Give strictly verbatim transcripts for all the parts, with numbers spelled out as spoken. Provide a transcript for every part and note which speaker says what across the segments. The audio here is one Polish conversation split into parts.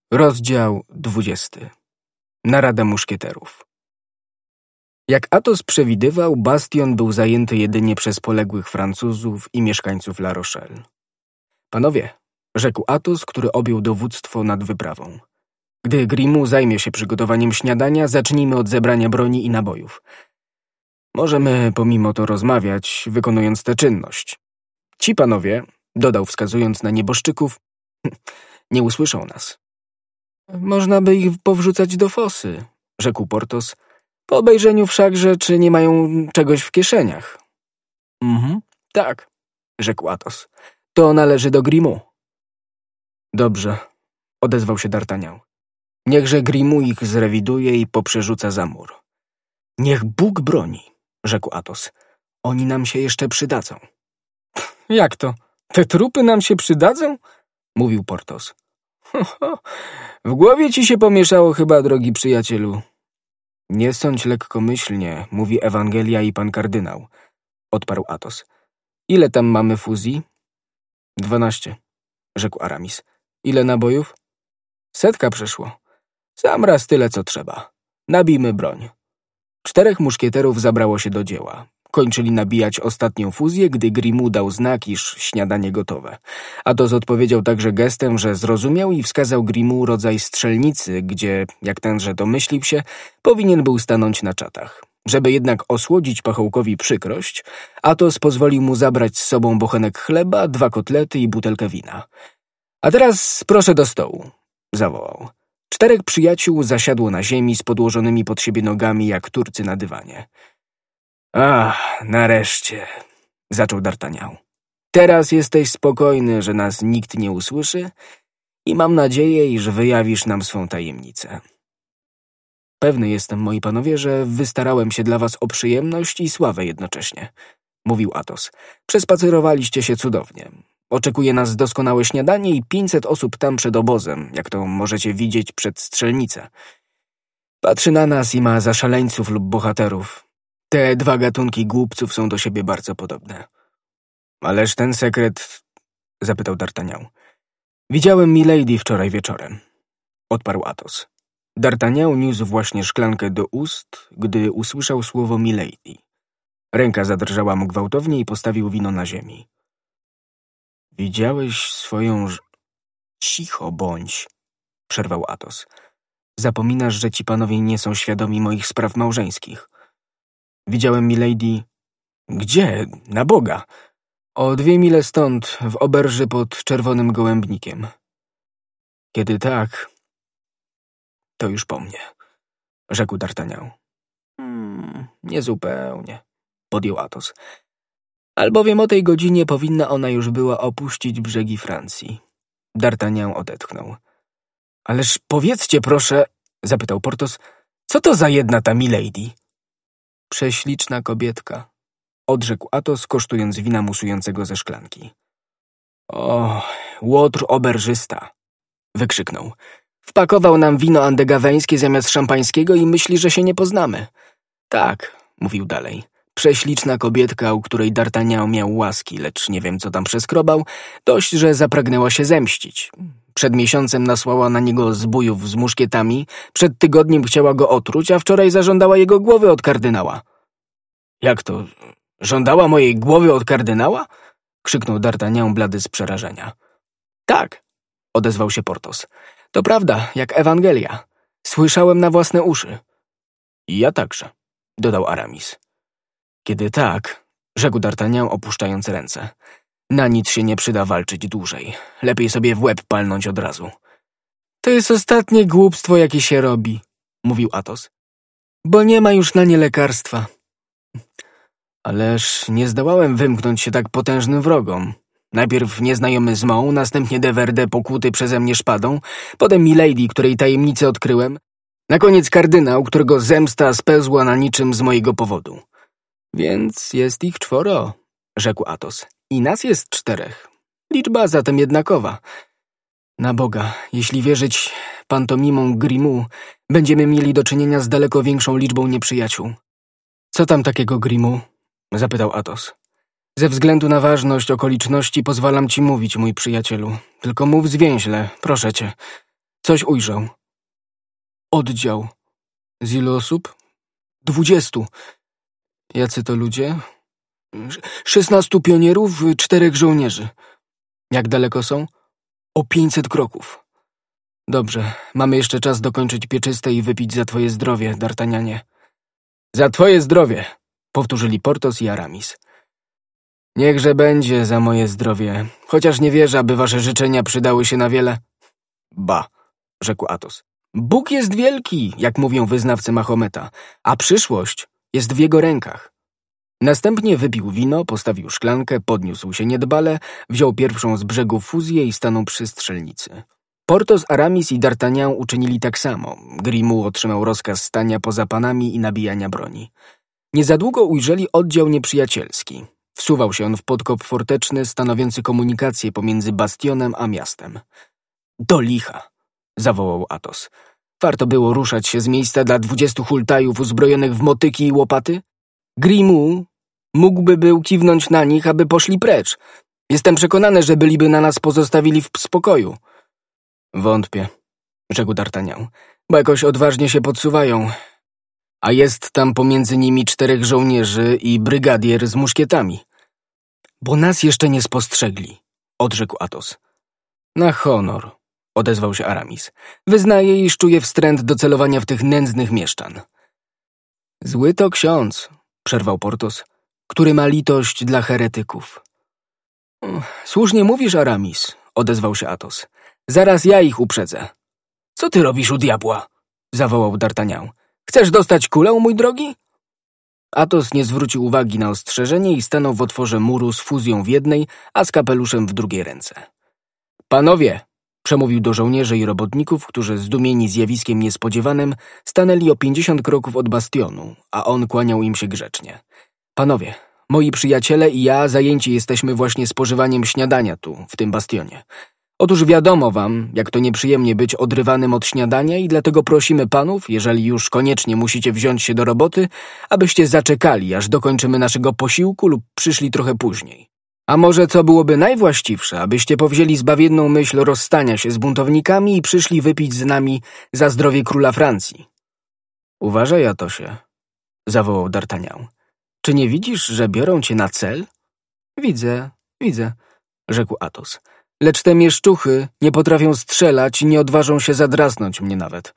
Speaker 1: Rozdział dwudziesty. Narada muszkieterów. Jak Athos przewidywał, bastion był zajęty jedynie przez poległych Francuzów i mieszkańców La Rochelle. Panowie, rzekł Athos, który objął dowództwo nad wyprawą. Gdy Grimaud zajmie się przygotowaniem śniadania, zacznijmy od zebrania broni i nabojów. Możemy pomimo to rozmawiać, wykonując tę czynność. Ci panowie, dodał wskazując na nieboszczyków, nie usłyszą nas. Można by ich powrzucać do fosy, rzekł Porthos, po obejrzeniu wszakże, czy nie mają czegoś w kieszeniach. Mhm, tak, rzekł Athos. To należy do Grimaud. Dobrze, odezwał się D'Artagnan. Niechże Grimaud ich zrewiduje i poprzerzuca za mur. Niech Bóg broni, rzekł Athos. Oni nam się jeszcze przydadzą. Jak to? Te trupy nam się przydadzą? Mówił Porthos. Ho, ho. W głowie ci się pomieszało chyba, drogi przyjacielu. Nie sądź lekkomyślnie, mówi Ewangelia i pan kardynał, odparł Athos. Ile tam mamy fuzji? Dwanaście, rzekł Aramis. Ile nabojów? Setka przeszło. Sam raz tyle, co trzeba. Nabijmy broń. Czterech muszkieterów zabrało się do dzieła. Kończyli nabijać ostatnią fuzję, gdy Grimaud dał znak, iż śniadanie gotowe. Athos odpowiedział także gestem, że zrozumiał i wskazał Grimaud rodzaj strzelnicy, gdzie, jak tenże domyślił się, powinien był stanąć na czatach. Żeby jednak osłodzić pachołkowi przykrość, Athos pozwolił mu zabrać z sobą bochenek chleba, dwa kotlety i butelkę wina. A teraz proszę do stołu, zawołał. Czterech przyjaciół zasiadło na ziemi z podłożonymi pod siebie nogami jak Turcy na dywanie. Ach, nareszcie, zaczął D'Artagnan. Teraz jesteś spokojny, że nas nikt nie usłyszy i mam nadzieję, iż wyjawisz nam swą tajemnicę. Pewny jestem, moi panowie, że wystarałem się dla was o przyjemność i sławę jednocześnie, mówił Athos. Przespacerowaliście się cudownie. Oczekuje nas doskonałe śniadanie i pięćset osób tam przed obozem, jak to możecie widzieć przed strzelnicę. Patrzy na nas i ma za szaleńców lub bohaterów. Te dwa gatunki głupców są do siebie bardzo podobne. Ależ ten sekret... zapytał D'Artagnan. Widziałem milady wczoraj wieczorem, odparł Athos. D'Artagnan niósł właśnie szklankę do ust, gdy usłyszał słowo milady. Ręka zadrżała mu gwałtownie i postawił wino na ziemi. Widziałeś swoją... ż... Cicho bądź, przerwał Athos. Zapominasz, że ci panowie nie są świadomi moich spraw małżeńskich. Widziałem milady... Gdzie? Na Boga! O dwie mile stąd, w oberży pod Czerwonym Gołębnikiem. Kiedy tak, to już po mnie, rzekł D'Artagnan. Hmm, niezupełnie, podjął Athos. Albowiem o tej godzinie powinna ona już była opuścić brzegi Francji. D'Artagnan odetchnął. Ależ powiedzcie proszę, zapytał Porthos, co to za jedna ta milady? Prześliczna kobietka, odrzekł Athos, kosztując wina musującego ze szklanki. O, łotr oberżysta, wykrzyknął. Wpakował nam wino andegaweńskie zamiast szampańskiego i myśli, że się nie poznamy. Tak, mówił dalej. Prześliczna kobietka, u której D'Artagnan miał łaski, lecz nie wiem, co tam przeskrobał, dość, że zapragnęła się zemścić. Przed miesiącem nasłała na niego zbójów z muszkietami, przed tygodniem chciała go otruć, a wczoraj zażądała jego głowy od kardynała. Jak to? Żądała mojej głowy od kardynała? Krzyknął D'Artagnan blady z przerażenia. Tak, odezwał się Porthos. To prawda, jak Ewangelia. Słyszałem na własne uszy. I ja także, dodał Aramis. Kiedy tak, rzekł D'Artagnan, opuszczając ręce, na nic się nie przyda walczyć dłużej. Lepiej sobie w łeb palnąć od razu. To jest ostatnie głupstwo, jakie się robi, mówił Athos, bo nie ma już na nie lekarstwa. Ależ nie zdołałem wymknąć się tak potężnym wrogom. Najpierw nieznajomy z Mą, następnie de Verde pokłuty przeze mnie szpadą, potem milady, której tajemnicę odkryłem, na koniec kardynał, którego zemsta spełzła na niczym z mojego powodu. Więc jest ich czworo, rzekł Athos. I nas jest czterech. Liczba zatem jednakowa. Na Boga, jeśli wierzyć pantomimom Grimaud, będziemy mieli do czynienia z daleko większą liczbą nieprzyjaciół. Co tam takiego, Grimaud? Zapytał Athos. Ze względu na ważność okoliczności pozwalam ci mówić, mój przyjacielu. Tylko mów zwięźle, proszę cię. Coś ujrzał. Oddział. Z ilu osób? Dwudziestu. Jacy to ludzie? Szesnastu pionierów, czterech żołnierzy. Jak daleko są? O pięćset kroków. Dobrze, mamy jeszcze czas dokończyć pieczyste i wypić za twoje zdrowie, D'Artagnanie. Za twoje zdrowie, powtórzyli Porthos i Aramis. Niechże będzie za moje zdrowie, chociaż nie wierzę, aby wasze życzenia przydały się na wiele. Ba, rzekł Athos. Bóg jest wielki, jak mówią wyznawcy Mahometa, a przyszłość jest w jego rękach. Następnie wypił wino, postawił szklankę, podniósł się niedbale, wziął pierwszą z brzegu fuzję i stanął przy strzelnicy. Porthos, Aramis i D'Artagnan uczynili tak samo. Grimaud otrzymał rozkaz stania poza panami i nabijania broni. Niezadługo ujrzeli oddział nieprzyjacielski. Wsuwał się on w podkop forteczny, stanowiący komunikację pomiędzy bastionem a miastem. Do licha! Zawołał Athos. Warto było ruszać się z miejsca dla dwudziestu hultajów uzbrojonych w motyki i łopaty? Grimaud mógłby był kiwnąć na nich, aby poszli precz. Jestem przekonany, że byliby na nas pozostawili w spokoju. Wątpię, rzekł D'Artagnan, bo jakoś odważnie się podsuwają. A jest tam pomiędzy nimi czterech żołnierzy i brygadier z muszkietami. Bo nas jeszcze nie spostrzegli, odrzekł Athos. Na honor, odezwał się Aramis. Wyznaję, iż czuję wstręt do celowania w tych nędznych mieszczan. Zły to ksiądz, przerwał Porthos, który ma litość dla heretyków. Słusznie mówisz, Aramis, odezwał się Athos. Zaraz ja ich uprzedzę. Co ty robisz u diabła? Zawołał D'Artagnan. Chcesz dostać kulę, mój drogi? Athos nie zwrócił uwagi na ostrzeżenie i stanął w otworze muru z fuzją w jednej, a z kapeluszem w drugiej ręce. Panowie, przemówił do żołnierzy i robotników, którzy zdumieni zjawiskiem niespodziewanym stanęli o pięćdziesiąt kroków od bastionu, a on kłaniał im się grzecznie. Panowie, moi przyjaciele i ja zajęci jesteśmy właśnie spożywaniem śniadania tu, w tym bastionie. Otóż wiadomo wam, jak to nieprzyjemnie być odrywanym od śniadania i dlatego prosimy panów, jeżeli już koniecznie musicie wziąć się do roboty, abyście zaczekali, aż dokończymy naszego posiłku lub przyszli trochę później. A może co byłoby najwłaściwsze, abyście powzięli zbawienną myśl rozstania się z buntownikami i przyszli wypić z nami za zdrowie króla Francji. Uważaj, Athosie, zawołał D'Artagnan. Czy nie widzisz, że biorą cię na cel? Widzę, widzę, rzekł Athos. Lecz te mieszczuchy nie potrafią strzelać i nie odważą się zadrasnąć mnie nawet.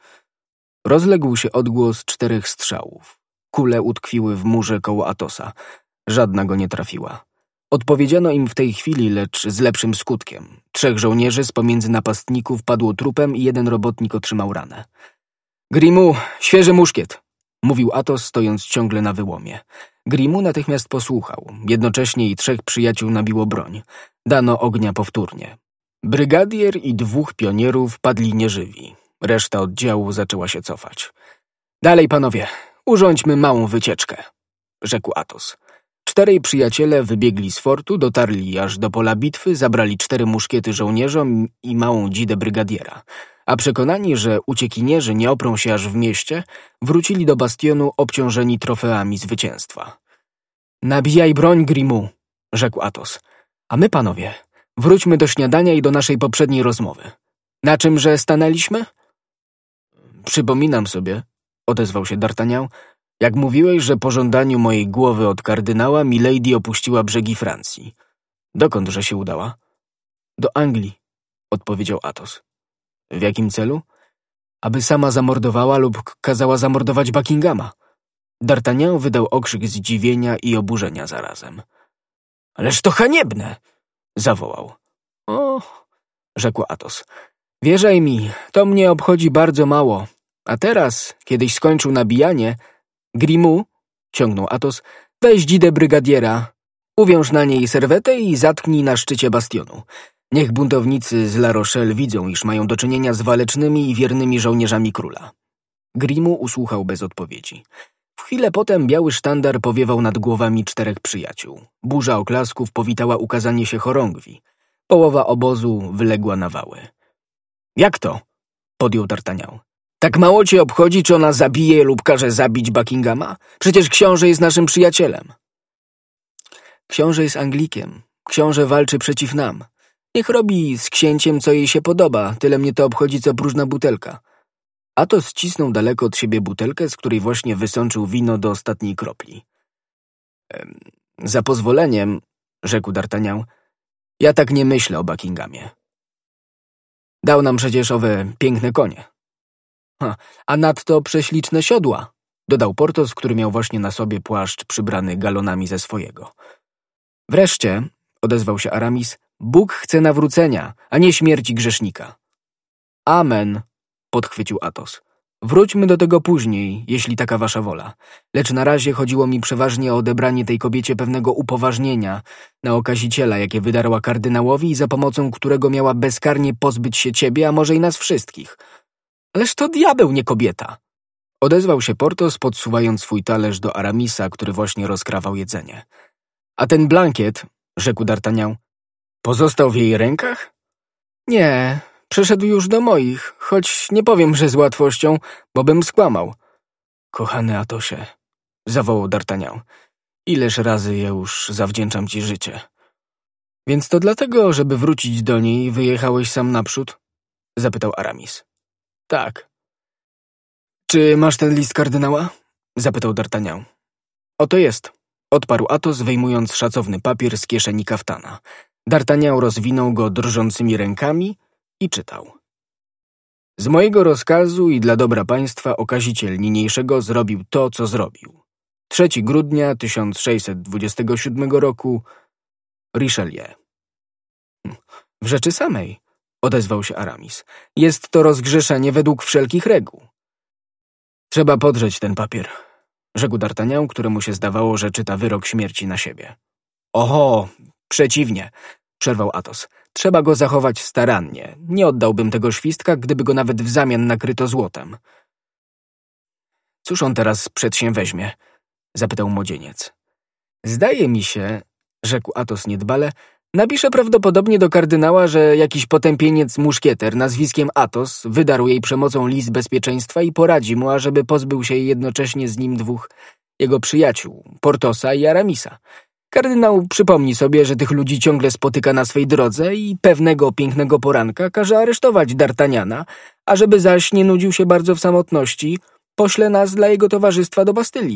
Speaker 1: Rozległ się odgłos czterech strzałów. Kule utkwiły w murze koło Athosa. Żadna go nie trafiła. Odpowiedziano im w tej chwili, lecz z lepszym skutkiem. Trzech żołnierzy z pomiędzy napastników padło trupem i jeden robotnik otrzymał ranę. Grimaud, świeży muszkiet, mówił Athos, stojąc ciągle na wyłomie. Grimaud natychmiast posłuchał. Jednocześnie i trzech przyjaciół nabiło broń. Dano ognia powtórnie. Brygadier i dwóch pionierów padli nieżywi. Reszta oddziału zaczęła się cofać. Dalej, panowie, urządźmy małą wycieczkę, rzekł Athos. Czterej przyjaciele wybiegli z fortu, dotarli aż do pola bitwy, zabrali cztery muszkiety żołnierzom i małą dzidę brygadiera. A przekonani, że uciekinierzy nie oprą się aż w mieście, wrócili do bastionu obciążeni trofeami zwycięstwa. Nabijaj broń, Grimaud, rzekł Athos. A my, panowie, wróćmy do śniadania i do naszej poprzedniej rozmowy. Na czymże stanęliśmy? Przypominam sobie, odezwał się D'Artagnan, jak mówiłeś, że po żądaniu mojej głowy od kardynała milady opuściła brzegi Francji. Dokądże się udała? Do Anglii, odpowiedział Athos. W jakim celu? Aby sama zamordowała lub kazała zamordować Buckinghama. D'Artagnan wydał okrzyk zdziwienia i oburzenia zarazem. Ależ to haniebne! Zawołał. O, rzekł Athos. Wierzaj mi, to mnie obchodzi bardzo mało. A teraz, kiedyś skończył nabijanie, Grimaud, ciągnął Athos, weź dzidę brygadiera, uwiąż na niej serwetę i zatknij na szczycie bastionu. Niech buntownicy z La Rochelle widzą, iż mają do czynienia z walecznymi i wiernymi żołnierzami króla. Grimaud usłuchał bez odpowiedzi. W chwilę potem biały sztandar powiewał nad głowami czterech przyjaciół. Burza oklasków powitała ukazanie się chorągwi. Połowa obozu wyległa na wały. Jak to? Podjął D'Artagnan. Tak mało cię obchodzi, czy ona zabije lub każe zabić Buckinghama? Przecież książę jest naszym przyjacielem. Książę jest Anglikiem. Książę walczy przeciw nam. Niech robi z księciem, co jej się podoba, tyle mnie to obchodzi, co próżna butelka. Athos ścisnął daleko od siebie butelkę, z której właśnie wysączył wino do ostatniej kropli. Ehm, za pozwoleniem, rzekł D'Artagnan, ja tak nie myślę o Buckinghamie. Dał nam przecież owe piękne konie. Ha, a nadto prześliczne siodła, dodał Porthos, który miał właśnie na sobie płaszcz przybrany galonami ze swojego. Wreszcie, odezwał się Aramis, Bóg chce nawrócenia, a nie śmierci grzesznika. Amen, podchwycił Athos. Wróćmy do tego później, jeśli taka wasza wola. Lecz na razie chodziło mi przeważnie o odebranie tej kobiecie pewnego upoważnienia na okaziciela, jakie wydarła kardynałowi i za pomocą którego miała bezkarnie pozbyć się ciebie, a może i nas wszystkich. Ależ to diabeł, nie kobieta! Odezwał się Porthos, podsuwając swój talerz do Aramisa, który właśnie rozkrawał jedzenie. A ten blankiet, rzekł D'Artagnan, pozostał w jej rękach? Nie, przeszedł już do moich, choć nie powiem, że z łatwością, bo bym skłamał. Kochany Athosie, zawołał D'Artagnan, ileż razy ja już zawdzięczam ci życie. Więc to dlatego, żeby wrócić do niej, wyjechałeś sam naprzód? Zapytał Aramis. Tak. Czy masz ten list kardynała? Zapytał D'Artagnan. Oto jest, odparł Athos, wyjmując szacowny papier z kieszeni kaftana. D'Artagnan rozwinął go drżącymi rękami i czytał. Z mojego rozkazu i dla dobra państwa okaziciel niniejszego zrobił to, co zrobił. trzeciego grudnia tysiąc sześćset dwudziestego siódmego roku Richelieu. W rzeczy samej, odezwał się Aramis, jest to rozgrzeszenie według wszelkich reguł. Trzeba podrzeć ten papier, rzekł D'Artagnan, któremu się zdawało, że czyta wyrok śmierci na siebie. Oho, przeciwnie, przerwał Athos. Trzeba go zachować starannie. Nie oddałbym tego świstka, gdyby go nawet w zamian nakryto złotem. Cóż on teraz przedsięweźmie? Zapytał młodzieniec. Zdaje mi się, rzekł Athos niedbale, napisze prawdopodobnie do kardynała, że jakiś potępieniec muszkieter nazwiskiem Athos wydarł jej przemocą list bezpieczeństwa i poradzi mu, ażeby pozbył się jednocześnie z nim dwóch jego przyjaciół, Portosa i Aramisa. Kardynał przypomni sobie, że tych ludzi ciągle spotyka na swej drodze i pewnego pięknego poranka każe aresztować D'Artagnana, ażeby zaś nie nudził się bardzo w samotności, pośle nas dla jego towarzystwa do Bastylii.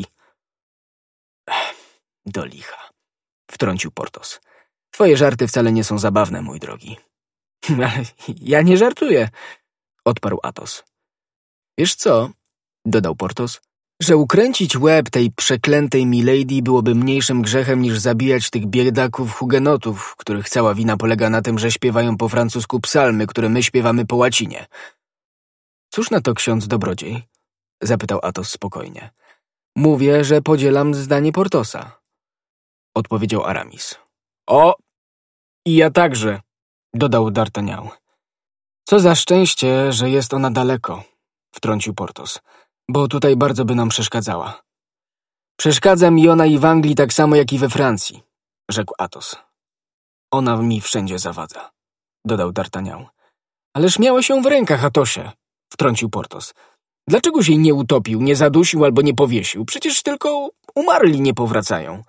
Speaker 1: Do licha, wtrącił Porthos. Twoje żarty wcale nie są zabawne, mój drogi. Ale ja nie żartuję, odparł Athos. Wiesz co, dodał Porthos, że ukręcić łeb tej przeklętej milady byłoby mniejszym grzechem niż zabijać tych biedaków hugenotów, których cała wina polega na tym, że śpiewają po francusku psalmy, które my śpiewamy po łacinie. Cóż na to ksiądz dobrodziej? Zapytał Athos spokojnie. Mówię, że podzielam zdanie Portosa, odpowiedział Aramis. O, i ja także, dodał D'Artagnan. Co za szczęście, że jest ona daleko, wtrącił Porthos, bo tutaj bardzo by nam przeszkadzała. Przeszkadza mi ona i w Anglii tak samo jak i we Francji, rzekł Athos. Ona mi wszędzie zawadza, dodał D'Artagnan. Ależ miałeś ją w rękach, Athosie, wtrącił Porthos. Dlaczegoś jej nie utopił, nie zadusił albo nie powiesił? Przecież tylko umarli nie powracają.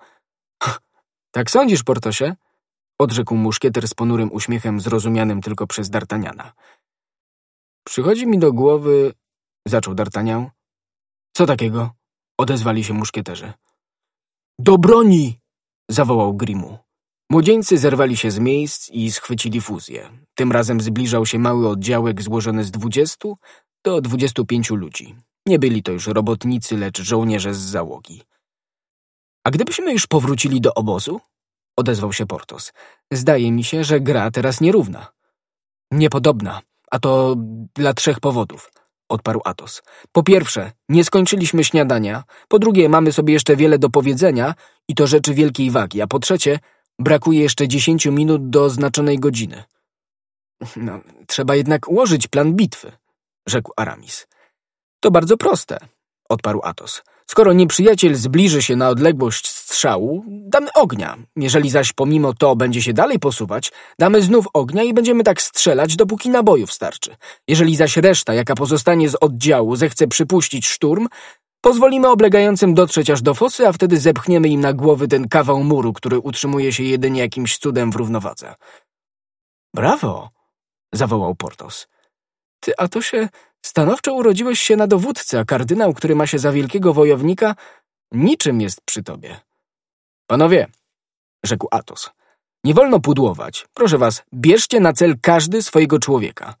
Speaker 1: Tak sądzisz, Portosie? Odrzekł muszkieter z ponurym uśmiechem zrozumianym tylko przez D'Artagnana. Przychodzi mi do głowy... Zaczął D'Artagnan. Co takiego? Odezwali się muszkieterzy. Do broni! Zawołał Grimaud. Młodzieńcy zerwali się z miejsc i schwycili fuzję. Tym razem zbliżał się mały oddziałek złożony z dwudziestu do dwudziestu pięciu ludzi. Nie byli to już robotnicy, lecz żołnierze z załogi. A gdybyśmy już powrócili do obozu? Odezwał się Porthos. Zdaje mi się, że gra teraz nierówna. Niepodobna, a to dla trzech powodów, odparł Athos. Po pierwsze, nie skończyliśmy śniadania, po drugie, mamy sobie jeszcze wiele do powiedzenia i to rzeczy wielkiej wagi, a po trzecie, brakuje jeszcze dziesięciu minut do oznaczonej godziny. No, trzeba jednak ułożyć plan bitwy, rzekł Aramis. To bardzo proste, odparł Athos. Skoro nieprzyjaciel zbliży się na odległość strzału, damy ognia. Jeżeli zaś pomimo to będzie się dalej posuwać, damy znów ognia i będziemy tak strzelać, dopóki nabojów starczy. Jeżeli zaś reszta, jaka pozostanie z oddziału, zechce przypuścić szturm, pozwolimy oblegającym dotrzeć aż do fosy, a wtedy zepchniemy im na głowy ten kawał muru, który utrzymuje się jedynie jakimś cudem w równowadze. Brawo! Zawołał Portos. Ty, Atosie, stanowczo urodziłeś się na dowódcę, a kardynał, który ma się za wielkiego wojownika, niczym jest przy tobie. Panowie, rzekł Athos, nie wolno pudłować. Proszę was, bierzcie na cel każdy swojego człowieka.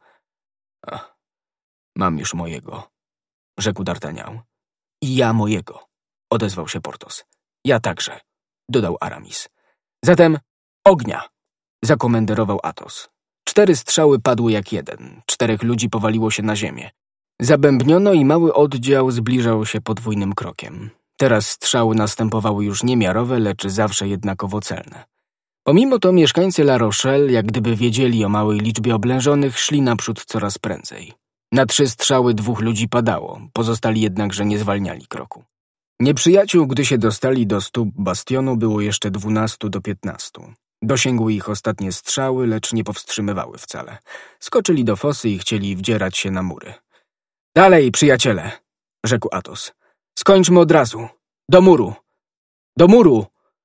Speaker 1: Ach, mam już mojego, rzekł D'Artagnan. I ja mojego, odezwał się Portos. Ja także, dodał Aramis. Zatem ognia, zakomenderował Athos. Cztery strzały padły jak jeden. Czterech ludzi powaliło się na ziemię. Zabębniono i mały oddział zbliżał się podwójnym krokiem. Teraz strzały następowały już niemiarowe, lecz zawsze jednakowo celne. Pomimo to mieszkańcy La Rochelle, jak gdyby wiedzieli o małej liczbie oblężonych, szli naprzód coraz prędzej. Na trzy strzały dwóch ludzi padało, pozostali jednakże nie zwalniali kroku. Nieprzyjaciół, gdy się dostali do stóp bastionu, było jeszcze dwunastu do piętnastu. Dosięgły ich ostatnie strzały, lecz nie powstrzymywały wcale. Skoczyli do fosy i chcieli wdzierać się na mury. Dalej, przyjaciele, rzekł Athos. Skończmy od razu. Do muru! Do muru!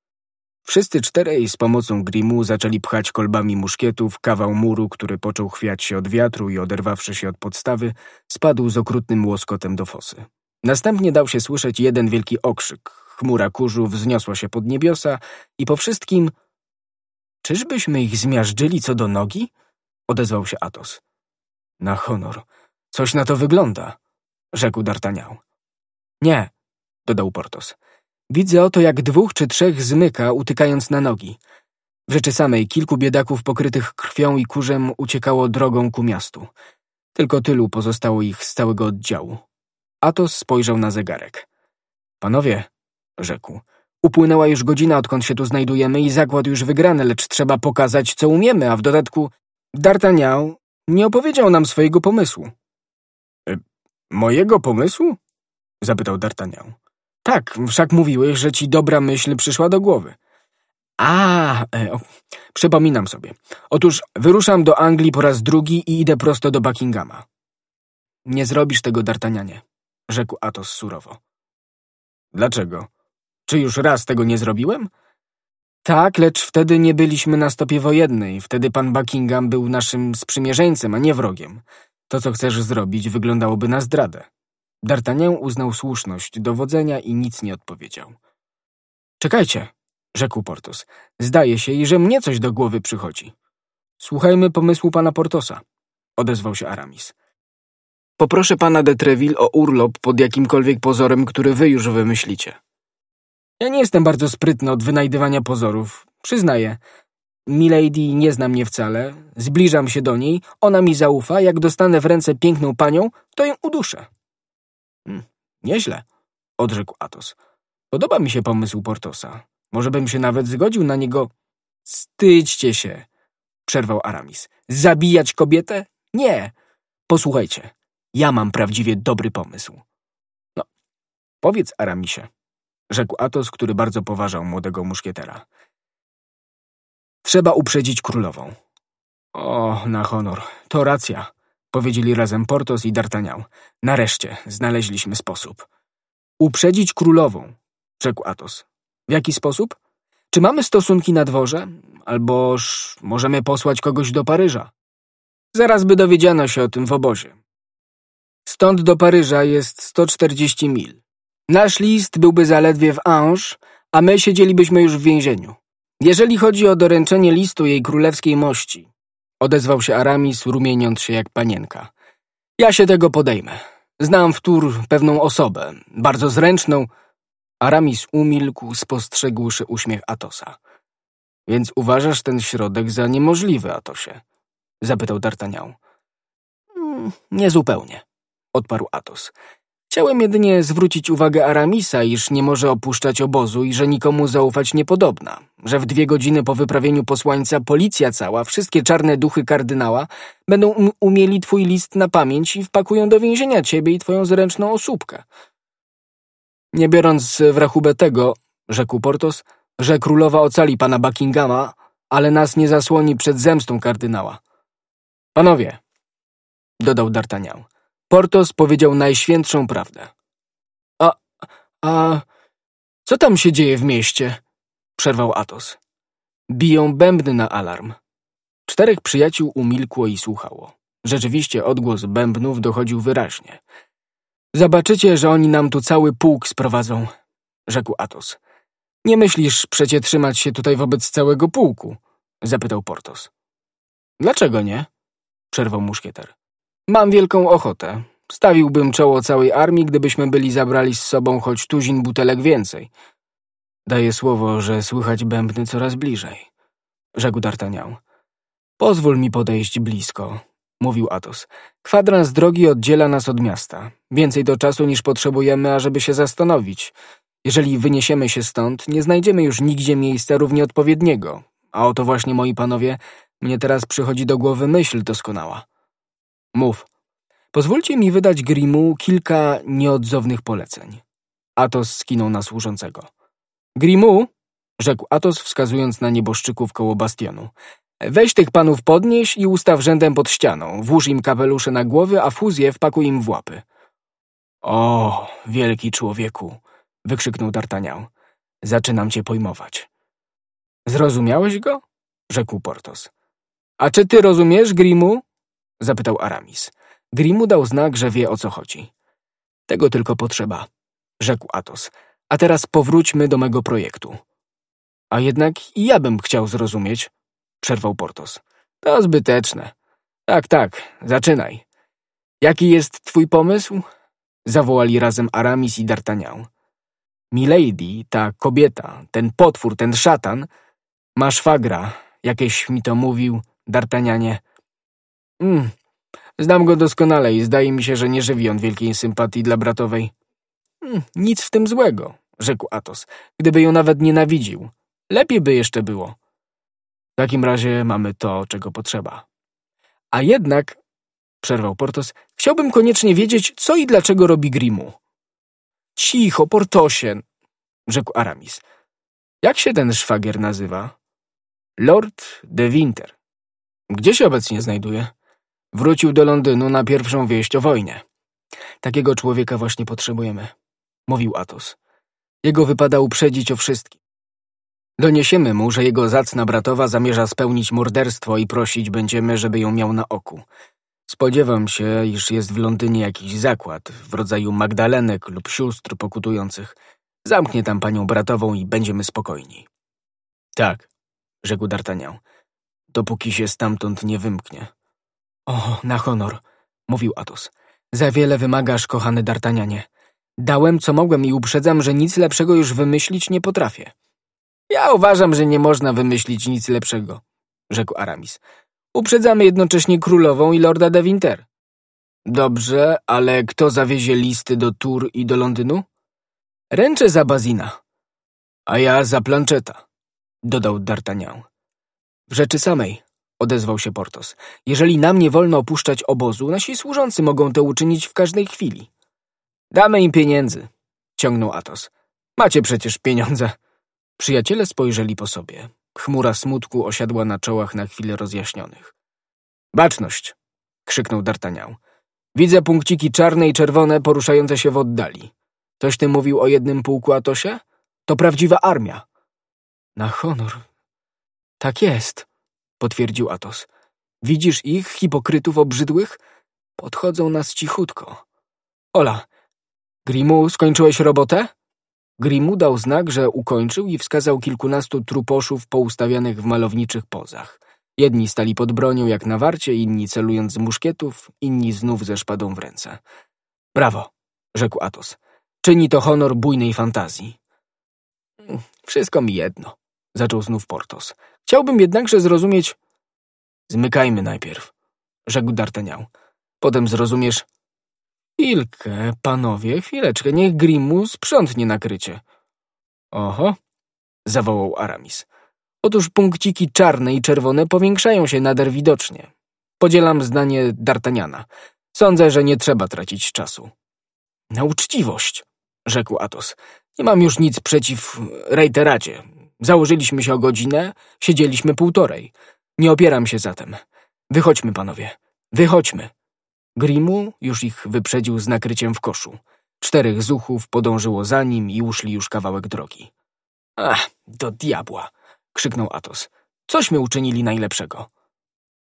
Speaker 1: Wszyscy czterej z pomocą Grimu zaczęli pchać kolbami muszkietów kawał muru, który począł chwiać się od wiatru i oderwawszy się od podstawy, spadł z okrutnym łoskotem do fosy. Następnie dał się słyszeć jeden wielki okrzyk. Chmura kurzu wzniosła się pod niebiosa i po wszystkim... Czyżbyśmy ich zmiażdżyli co do nogi? Odezwał się Athos. Na honor. Coś na to wygląda, rzekł D'Artagnan. Nie, dodał Portos. Widzę oto, jak dwóch czy trzech zmyka, utykając na nogi. W rzeczy samej kilku biedaków pokrytych krwią i kurzem uciekało drogą ku miastu. Tylko tylu pozostało ich z całego oddziału. Athos spojrzał na zegarek. Panowie, rzekł, upłynęła już godzina, odkąd się tu znajdujemy i zakład już wygrany, lecz trzeba pokazać, co umiemy, a w dodatku D'Artagnan nie opowiedział nam swojego pomysłu. E, mojego pomysłu? Zapytał D'Artagnan. Tak, wszak mówiłeś, że ci dobra myśl przyszła do głowy. A, e, o, przypominam sobie. Otóż wyruszam do Anglii po raz drugi i idę prosto do Buckinghama. Nie zrobisz tego, D'Artagnanie, rzekł Athos surowo. Dlaczego? Czy już raz tego nie zrobiłem? Tak, lecz wtedy nie byliśmy na stopie wojennej. Wtedy pan Buckingham był naszym sprzymierzeńcem, a nie wrogiem. To, co chcesz zrobić, wyglądałoby na zdradę. D'Artagnan uznał słuszność dowodzenia i nic nie odpowiedział. Czekajcie, rzekł Portos. Zdaje się, i że mnie coś do głowy przychodzi. Słuchajmy pomysłu pana Portosa, odezwał się Aramis. Poproszę pana de Treville o urlop pod jakimkolwiek pozorem, który wy już wymyślicie. Ja nie jestem bardzo sprytny od wynajdywania pozorów, przyznaję. Milady nie zna mnie wcale, zbliżam się do niej, ona mi zaufa, jak dostanę w ręce piękną panią, to ją uduszę. Hmm, nieźle, odrzekł Athos. Podoba mi się pomysł Portosa. Może bym się nawet zgodził na niego. Wstydźcie się, przerwał Aramis. Zabijać kobietę? Nie. Posłuchajcie, ja mam prawdziwie dobry pomysł. No, powiedz, Aramisie, rzekł Athos, który bardzo poważał młodego muszkietera. Trzeba uprzedzić królową. O, na honor, to racja, powiedzieli razem Portos i D'Artagnan. Nareszcie znaleźliśmy sposób. Uprzedzić królową, rzekł Athos. W jaki sposób? Czy mamy stosunki na dworze? Alboż możemy posłać kogoś do Paryża? Zaraz by dowiedziano się o tym w obozie. Stąd do Paryża jest sto czterdzieści mil. Nasz list byłby zaledwie w Angers, a my siedzielibyśmy już w więzieniu. Jeżeli chodzi o doręczenie listu jej królewskiej mości, odezwał się Aramis, rumieniąc się jak panienka. Ja się tego podejmę. Znam wtór pewną osobę, bardzo zręczną. Aramis umilkł, spostrzegłszy uśmiech Athosa. Więc uważasz ten środek za niemożliwy, Athosie? Zapytał D'Artagnan. Mm, niezupełnie, odparł Athos. Chciałem jedynie zwrócić uwagę Aramisa, iż nie może opuszczać obozu i że nikomu zaufać niepodobna, że w dwie godziny po wyprawieniu posłańca policja cała, wszystkie czarne duchy kardynała będą um umieli twój list na pamięć i wpakują do więzienia ciebie i twoją zręczną osóbkę. Nie biorąc w rachubę tego, rzekł Portos, że królowa ocali pana Buckinghama, ale nas nie zasłoni przed zemstą kardynała. Panowie, dodał D'Artagnan, Portos powiedział najświętszą prawdę. A, a, co tam się dzieje w mieście? Przerwał Athos. Biją bębny na alarm. Czterech przyjaciół umilkło i słuchało. Rzeczywiście odgłos bębnów dochodził wyraźnie. Zobaczycie, że oni nam tu cały pułk sprowadzą, rzekł Athos. Nie myślisz przecie trzymać się tutaj wobec całego pułku? Zapytał Porthos. Dlaczego nie? Przerwał muszkieter. Mam wielką ochotę. Stawiłbym czoło całej armii, gdybyśmy byli zabrali z sobą choć tuzin butelek więcej. Daję słowo, że słychać bębny coraz bliżej, rzekł D'Artagnan. Pozwól mi podejść blisko, mówił Athos. Kwadrans drogi oddziela nas od miasta. Więcej do czasu niż potrzebujemy, ażeby się zastanowić. Jeżeli wyniesiemy się stąd, nie znajdziemy już nigdzie miejsca równie odpowiedniego. A oto właśnie, moi panowie, mnie teraz przychodzi do głowy myśl doskonała. Mów. Pozwólcie mi wydać Grimu kilka nieodzownych poleceń. Athos skinął na służącego. Grimu, rzekł Athos, wskazując na nieboszczyków koło bastionu. Weź tych panów podnieś i ustaw rzędem pod ścianą. Włóż im kapelusze na głowy, a fuzję wpakuj im w łapy. O, wielki człowieku, wykrzyknął D'Artagnan. Zaczynam cię pojmować. Zrozumiałeś go? Rzekł Porthos. A czy ty rozumiesz, Grimu? Zapytał Aramis. Grimu dał znak, że wie, o co chodzi. Tego tylko potrzeba, rzekł Athos. A teraz powróćmy do mego projektu. A jednak i ja bym chciał zrozumieć, przerwał Porthos. To zbyteczne. Tak, tak, zaczynaj. Jaki jest twój pomysł? Zawołali razem Aramis i D'Artagnan. Milady, ta kobieta, ten potwór, ten szatan, ma szwagra, jakieś mi to mówił, D'Artagnanie. Mm, znam go doskonale i zdaje mi się, że nie żywi on wielkiej sympatii dla bratowej. Mm, nic w tym złego, rzekł Athos, gdyby ją nawet nienawidził. Lepiej by jeszcze było. W takim razie mamy to, czego potrzeba. A jednak, przerwał Porthos, chciałbym koniecznie wiedzieć, co i dlaczego robi Grimu. Cicho, Portosie, rzekł Aramis. Jak się ten szwagier nazywa? Lord de Winter. Gdzie się obecnie znajduje? Wrócił do Londynu na pierwszą wieść o wojnie. Takiego człowieka właśnie potrzebujemy, mówił Athos. Jego wypada uprzedzić o wszystkim. Doniesiemy mu, że jego zacna bratowa zamierza spełnić morderstwo i prosić będziemy, żeby ją miał na oku. Spodziewam się, iż jest w Londynie jakiś zakład w rodzaju Magdalenek lub sióstr pokutujących. Zamknie tam panią bratową i będziemy spokojni. Tak, rzekł D'Artagnan, dopóki się stamtąd nie wymknie. O, na honor, mówił Athos. Za wiele wymagasz, kochany D'Artagnanie. Dałem, co mogłem i uprzedzam, że nic lepszego już wymyślić nie potrafię. Ja uważam, że nie można wymyślić nic lepszego, rzekł Aramis. Uprzedzamy jednocześnie królową i lorda de Winter. Dobrze, ale kto zawiezie listy do Tours i do Londynu? Ręczę za Bazina. A ja za Plancheta, dodał D'Artagnan. W rzeczy samej, odezwał się Porthos. Jeżeli nam nie wolno opuszczać obozu, nasi służący mogą to uczynić w każdej chwili. Damy im pieniędzy, ciągnął Athos. Macie przecież pieniądze. Przyjaciele spojrzeli po sobie. Chmura smutku osiadła na czołach na chwilę rozjaśnionych. Baczność! Krzyknął D'Artagnan. Widzę punkciki czarne i czerwone poruszające się w oddali. Ktoś ty mówił o jednym pułku, Athosie? To prawdziwa armia. Na honor. Tak jest, potwierdził Athos. Widzisz ich, hipokrytów obrzydłych? Podchodzą nas cichutko. Ola, Grimu, skończyłeś robotę? Grimu dał znak, że ukończył i wskazał kilkunastu truposzów poustawianych w malowniczych pozach. Jedni stali pod bronią jak na warcie, inni celując z muszkietów, inni znów ze szpadą w ręce. Brawo, rzekł Athos. Czyni to honor bujnej fantazji. Wszystko mi jedno, zaczął znów Porthos. Chciałbym jednakże zrozumieć... Zmykajmy najpierw, rzekł D'Artagnan. Potem zrozumiesz... Chwilkę, panowie, chwileczkę, niech Grimu sprzątnie nakrycie. Oho, zawołał Aramis. Otóż punkciki czarne i czerwone powiększają się nader widocznie. Podzielam zdanie D'Artagnana. Sądzę, że nie trzeba tracić czasu. Na uczciwość, rzekł Athos. Nie mam już nic przeciw rejteracie. Założyliśmy się o godzinę, siedzieliśmy półtorej. Nie opieram się zatem. Wychodźmy, panowie, wychodźmy. Grimu już ich wyprzedził z nakryciem w koszu. Czterech zuchów podążyło za nim i uszli już kawałek drogi. Ach, do diabła, krzyknął Athos. Cośmy uczynili najlepszego?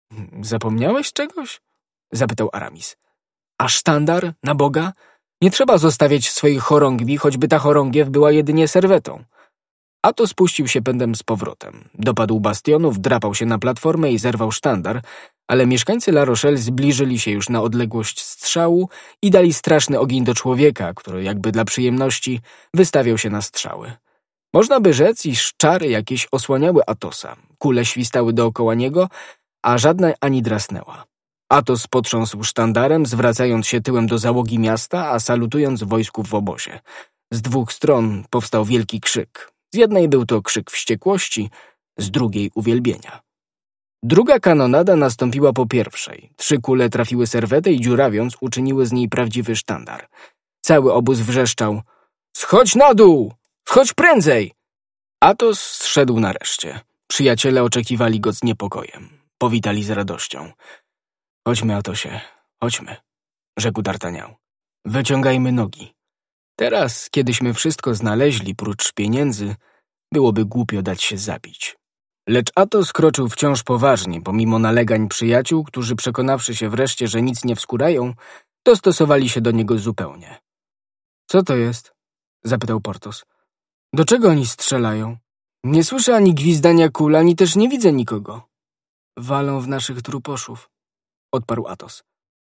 Speaker 1: Zapomniałeś czegoś? Zapytał Aramis. A sztandar, na Boga? Nie trzeba zostawiać swoich chorągwi, choćby ta chorągiew była jedynie serwetą. Atos spuścił się pędem z powrotem. Dopadł bastionu, wdrapał się na platformę i zerwał sztandar, ale mieszkańcy La Rochelle zbliżyli się już na odległość strzału i dali straszny ogień do człowieka, który jakby dla przyjemności wystawiał się na strzały. Można by rzec, iż czary jakieś osłaniały Atosa. Kule świstały dookoła niego, a żadna ani drasnęła. Atos potrząsł sztandarem, zwracając się tyłem do załogi miasta, a salutując wojsku w obozie. Z dwóch stron powstał wielki krzyk. Z jednej był to krzyk wściekłości, z drugiej uwielbienia. Druga kanonada nastąpiła po pierwszej. Trzy kule trafiły serwetę i dziurawiąc uczyniły z niej prawdziwy sztandar. Cały obóz wrzeszczał: „Schodź na dół! Schodź prędzej!” Atos zszedł nareszcie. Przyjaciele oczekiwali go z niepokojem. Powitali z radością. „Chodźmy, Atosie, chodźmy”, rzekł D'Artagnan. „Wyciągajmy nogi. Teraz, kiedyśmy wszystko znaleźli prócz pieniędzy, byłoby głupio dać się zabić”. Lecz Atos kroczył wciąż poważnie, pomimo nalegań przyjaciół, którzy przekonawszy się wreszcie, że nic nie wskórają, dostosowali się do niego zupełnie. „Co to jest?” zapytał Portos. „Do czego oni strzelają? Nie słyszę ani gwizdania kul, ani też nie widzę nikogo”. „Walą w naszych truposzów”, odparł Atos.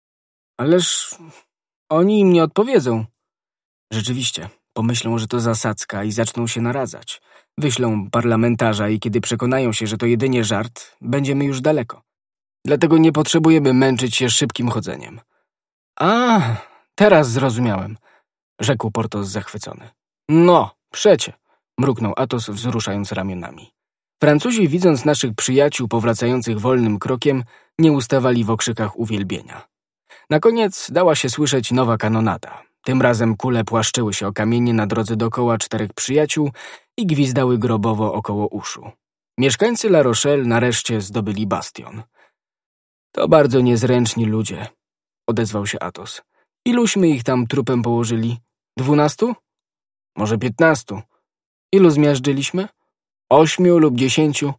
Speaker 1: „Ależ oni im nie odpowiedzą”. „Rzeczywiście, pomyślą, że to zasadzka i zaczną się naradzać. Wyślą parlamentarza i kiedy przekonają się, że to jedynie żart, będziemy już daleko. Dlatego nie potrzebujemy męczyć się szybkim chodzeniem”. „A, teraz zrozumiałem”, rzekł Portos zachwycony. „No, przecie”, mruknął Atos, wzruszając ramionami. Francuzi, widząc naszych przyjaciół powracających wolnym krokiem, nie ustawali w okrzykach uwielbienia. Na koniec dała się słyszeć nowa kanonada. Tym razem kule płaszczyły się o kamienie na drodze dokoła czterech przyjaciół i gwizdały grobowo około uszu. Mieszkańcy La Rochelle nareszcie zdobyli bastion. „To bardzo niezręczni ludzie”, odezwał się Atos. „Iluśmy ich tam trupem położyli? Dwunastu? Może piętnastu? Ilu zmiażdżyliśmy? Ośmiu lub dziesięciu?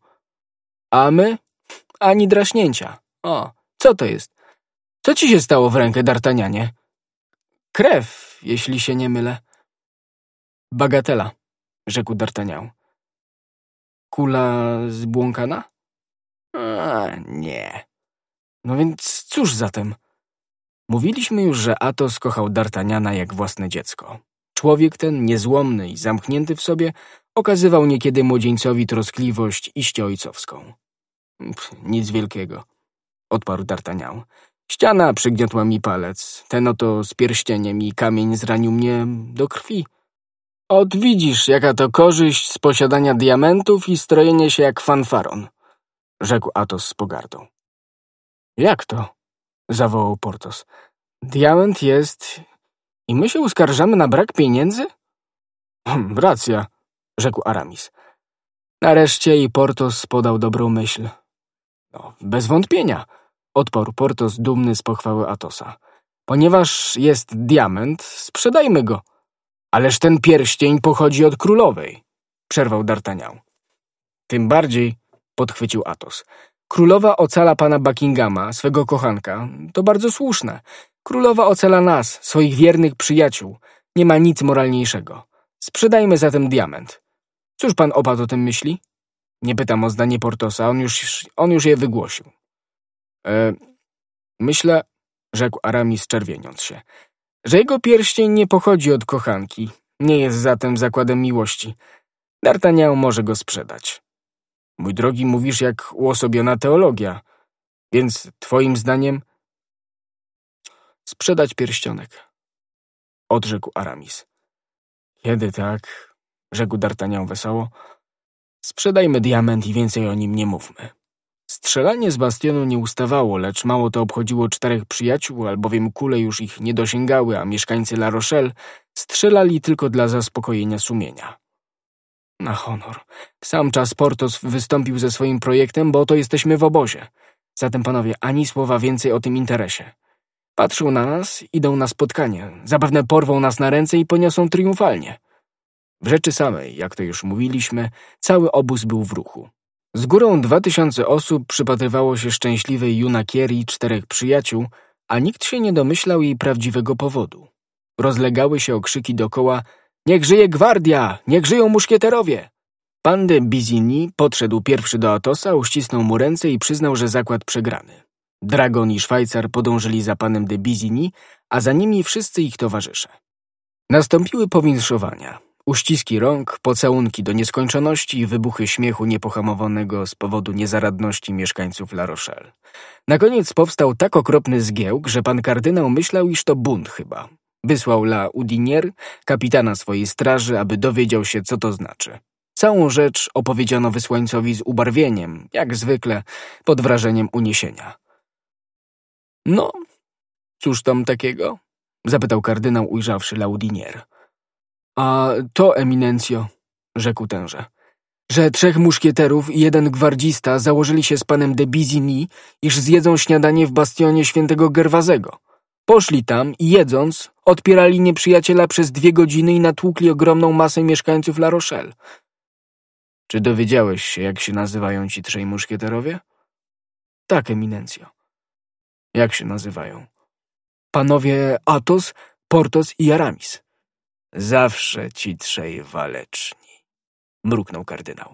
Speaker 1: A my? Ani draśnięcia. O, co to jest? Co ci się stało w rękę, D'Artagnanie?” „Krew, jeśli się nie mylę”. „Bagatela”, rzekł D'Artagnan. „Kula zbłąkana?” „A, nie”. „No więc cóż zatem?” Mówiliśmy już, że Atos kochał D'Artagnana jak własne dziecko. Człowiek ten, niezłomny i zamknięty w sobie, okazywał niekiedy młodzieńcowi troskliwość iście ojcowską. Pff, „Nic wielkiego”, odparł D'Artagnan. „Ściana przygniotła mi palec, ten oto z pierścieniem i kamień zranił mnie do krwi. Ot widzisz, jaka to korzyść z posiadania diamentów i strojenie się jak fanfaron”, rzekł Atos z pogardą. „Jak to?” zawołał Portos. „Diament jest i my się uskarżamy na brak pieniędzy?” „Hm, racja”, rzekł Aramis. Nareszcie i Portos podał dobrą myśl. „No, bez wątpienia”, odparł Portos dumny z pochwały Atosa. „Ponieważ jest diament, sprzedajmy go”. „Ależ ten pierścień pochodzi od królowej”, przerwał D'Artagnan. „Tym bardziej”, podchwycił Atos. „Królowa ocala pana Buckinghama, swego kochanka. To bardzo słuszne. Królowa ocala nas, swoich wiernych przyjaciół. Nie ma nic moralniejszego. Sprzedajmy zatem diament. Cóż pan opat o tym myśli?” Nie pytam o zdanie Portosa, on już, on już je wygłosił. E, myślę, rzekł Aramis, czerwieniąc się, że jego pierścień nie pochodzi od kochanki. Nie jest zatem zakładem miłości. D'Artagnan może go sprzedać. „Mój drogi, mówisz jak uosobiona teologia. Więc twoim zdaniem…” „Sprzedać pierścionek”, odrzekł Aramis. „Kiedy tak”, rzekł D'Artagnan wesoło, „sprzedajmy diament i więcej o nim nie mówmy”. Strzelanie z bastionu nie ustawało, lecz mało to obchodziło czterech przyjaciół, albowiem kule już ich nie dosięgały, a mieszkańcy La Rochelle strzelali tylko dla zaspokojenia sumienia. Na honor. W sam czas Portos wystąpił ze swoim projektem, bo oto jesteśmy w obozie. Zatem, panowie, ani słowa więcej o tym interesie. Patrzą na nas, idą na spotkanie. Zapewne porwą nas na ręce i poniosą triumfalnie. W rzeczy samej, jak to już mówiliśmy, cały obóz był w ruchu. Z górą dwa tysiące osób przypatrywało się szczęśliwej Junakierii czterech przyjaciół, a nikt się nie domyślał jej prawdziwego powodu. Rozlegały się okrzyki dokoła: „Niech żyje gwardia! Niech żyją muszkieterowie!” Pan de Bizigny podszedł pierwszy do Atosa, uścisnął mu ręce i przyznał, że zakład przegrany. Dragon i Szwajcar podążyli za panem de Bizigny, a za nimi wszyscy ich towarzysze. Nastąpiły powinszowania. Uściski rąk, pocałunki do nieskończoności i wybuchy śmiechu niepohamowanego z powodu niezaradności mieszkańców La Rochelle. Na koniec powstał tak okropny zgiełk, że pan kardynał myślał, iż to bunt chyba. Wysłał La Houdinière, kapitana swojej straży, aby dowiedział się, co to znaczy. Całą rzecz opowiedziano wysłańcowi z ubarwieniem, jak zwykle, pod wrażeniem uniesienia. „No, cóż tam takiego?” zapytał kardynał, ujrzawszy La Houdinière. „A to, eminencjo”, rzekł tenże, „że trzech muszkieterów i jeden gwardzista założyli się z panem de Bizigny, iż zjedzą śniadanie w bastionie świętego Gerwazego. Poszli tam i jedząc, odpierali nieprzyjaciela przez dwie godziny i natłukli ogromną masę mieszkańców La Rochelle. Czy dowiedziałeś się, jak się nazywają ci trzej muszkieterowie?” „Tak, eminencjo”. „Jak się nazywają?” „Panowie Athos, Porthos i Aramis”. „Zawsze ci trzej waleczni”, mruknął kardynał.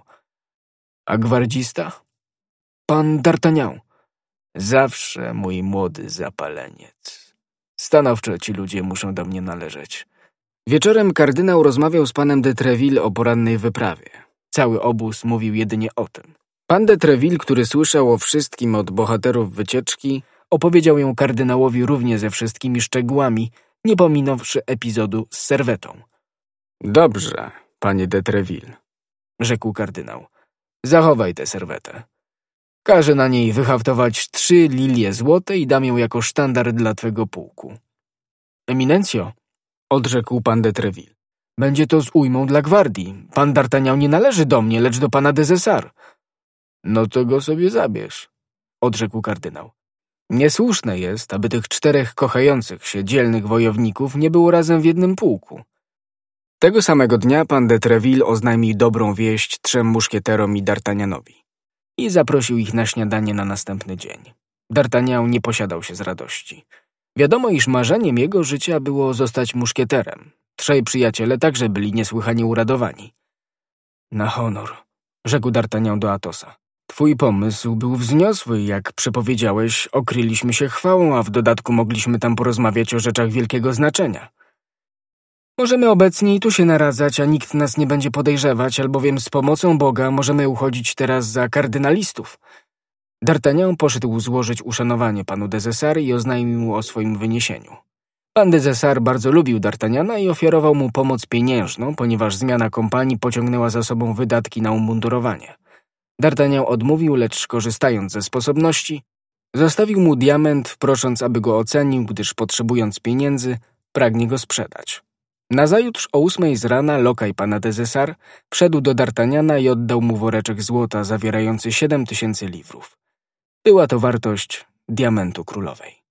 Speaker 1: „A gwardzista?” „Pan d'Artagnan”. „Zawsze mój młody zapaleniec. Stanowczo ci ludzie muszą do mnie należeć”. Wieczorem kardynał rozmawiał z panem de Treville o porannej wyprawie. Cały obóz mówił jedynie o tym. Pan de Treville, który słyszał o wszystkim od bohaterów wycieczki, opowiedział ją kardynałowi równie ze wszystkimi szczegółami, nie pominąwszy epizodu z serwetą. „Dobrze, panie de Treville”, rzekł kardynał. „Zachowaj tę serwetę. Każę na niej wyhaftować trzy lilie złote i dam ją jako sztandar dla twego pułku”. „Eminencjo”, odrzekł pan de Treville, „będzie to z ujmą dla gwardii. Pan d'Artagnan nie należy do mnie, lecz do pana des Essarts”. „No to go sobie zabierz”, odrzekł kardynał. „Niesłuszne jest, aby tych czterech kochających się dzielnych wojowników nie było razem w jednym pułku”. Tego samego dnia pan de Treville oznajmił dobrą wieść trzem muszkieterom i D'Artagnanowi i zaprosił ich na śniadanie na następny dzień. D'Artagnan nie posiadał się z radości. Wiadomo, iż marzeniem jego życia było zostać muszkieterem. Trzej przyjaciele także byli niesłychanie uradowani. „Na honor”, rzekł D'Artagnan do Athosa. „Twój pomysł był wzniosły, jak przepowiedziałeś, okryliśmy się chwałą, a w dodatku mogliśmy tam porozmawiać o rzeczach wielkiego znaczenia. Możemy obecnie i tu się naradzać, a nikt nas nie będzie podejrzewać, albowiem z pomocą Boga możemy uchodzić teraz za kardynalistów”. D'Artagnan poszedł złożyć uszanowanie panu des Essarts i oznajmił mu o swoim wyniesieniu. Pan des Essarts bardzo lubił D'Artagnana i ofiarował mu pomoc pieniężną, ponieważ zmiana kompanii pociągnęła za sobą wydatki na umundurowanie. D'Artagnan odmówił, lecz korzystając ze sposobności, zostawił mu diament, prosząc, aby go ocenił, gdyż potrzebując pieniędzy, pragnie go sprzedać. Nazajutrz o ósmej z rana lokaj pana des Essarts wszedł do D'Artagnana i oddał mu woreczek złota zawierający siedem tysięcy liwrów. Była to wartość diamentu królowej.